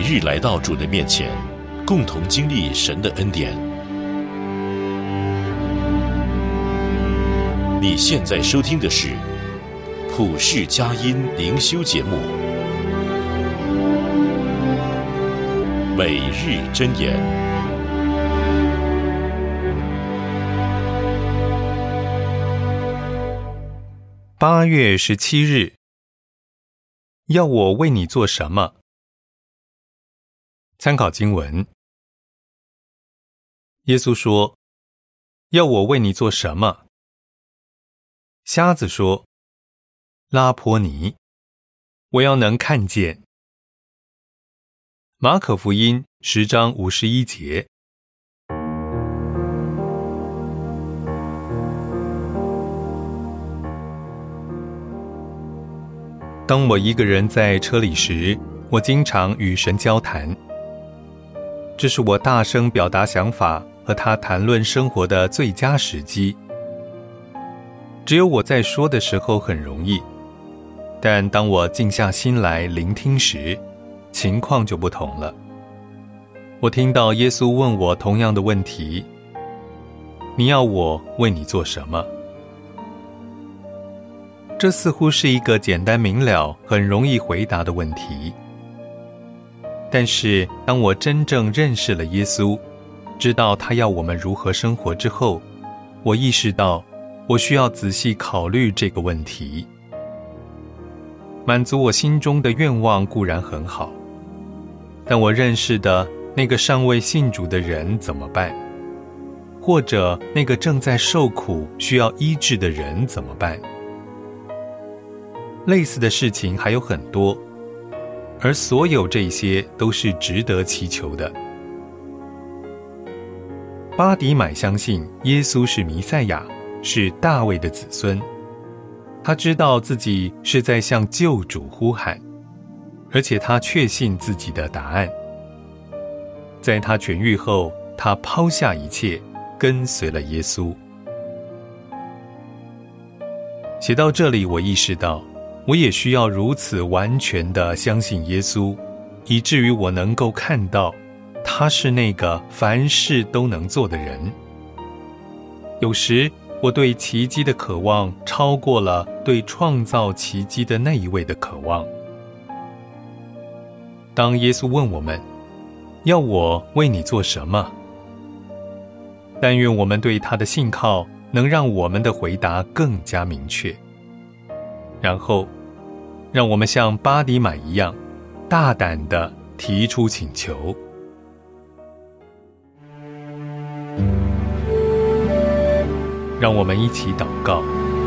日来到主的面前，共同经历神的恩典。你现在收听的是普世佳音灵修节目，每日箴言。 8月17日，要我为你做什么？参考经文，耶稣说：要我为你做什么？瞎子说：拉波尼，我要能看见。马可福音10章51节。当我一个人在车里时，我经常与神交谈。这是我大声表达想法和他谈论生活的最佳时机。只有我在说的时候很容易，但当我静下心来聆听时，情况就不同了。我听到耶稣问我同样的问题：你要我为你做什么？这似乎是一个简单明了、很容易回答的问题。但是当我真正认识了耶稣，知道他要我们如何生活之后，我意识到我需要仔细考虑这个问题。满足我心中的愿望固然很好，但我认识的那个尚未信主的人怎么办？或者那个正在受苦需要医治的人怎么办？类似的事情还有很多，而所有这些都是值得祈求的。巴底买相信耶稣是弥赛亚，是大卫的子孙。他知道自己是在向救主呼喊，而且他确信自己的答案。在他痊愈后，他抛下一切，跟随了耶稣。写到这里，我意识到我也需要如此完全地相信耶稣，以至于我能够看到他是那个凡事都能做的人。有时我对奇迹的渴望超过了对创造奇迹的那一位的渴望。当耶稣问我们，要我为你做什么？但愿我们对他的信靠能让我们的回答更加明确。然后让我们像巴底买一样，大胆地提出请求。让我们一起祷告。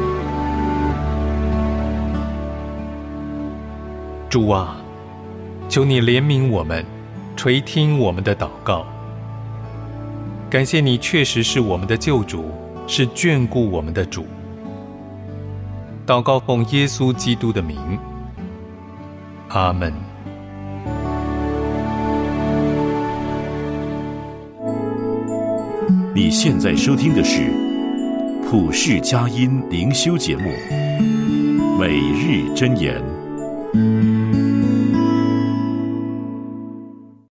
主啊，求你怜悯我们，垂听我们的祷告。感谢你确实是我们的救主，是眷顾我们的主。祷告奉耶稣基督的名，阿们。 你现在收听的是普世佳音灵修节目，每日箴言。